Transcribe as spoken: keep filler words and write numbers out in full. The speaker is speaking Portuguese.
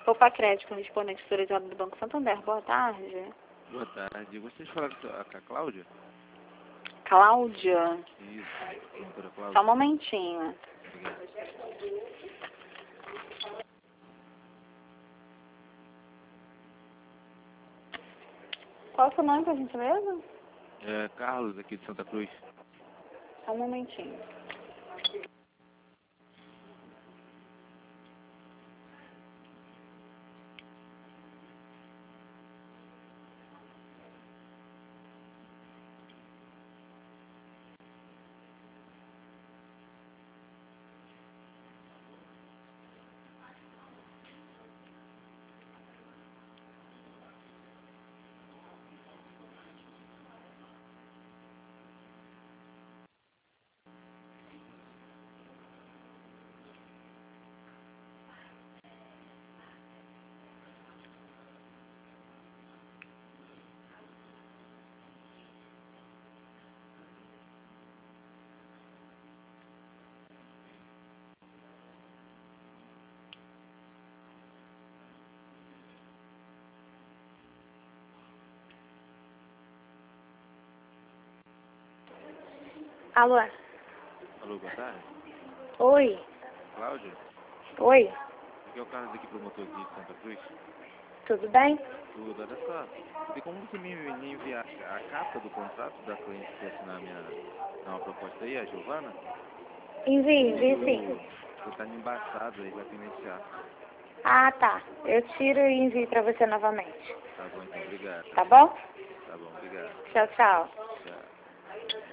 Opa, crédito, correspondente autorizado do Banco Santander. Boa tarde. Boa tarde. Gostaria de falar com a com a Cláudia? Cláudia? Isso, doutora Só Cláudia. um momentinho. Obrigado. Qual o seu nome, por gentileza? É Carlos, aqui de Santa Cruz. Só um momentinho. Alô? Alô, boa tarde. Oi? Cláudia? Oi? Aqui é o Carlos aqui, promotor aqui de Santa Cruz. Tudo bem? Tudo, olha só. Tem como você me me enviar a capa do contrato da cliente que assinar a minha uma proposta aí, a Giovana? Envie, envie Porque sim. o você tá embaçado aí, vai financiar. Ah, tá. Eu tiro e envio pra você novamente. Tá bom, então, obrigado. Tá bom? Tá bom, obrigado. Tchau, tchau. Tchau.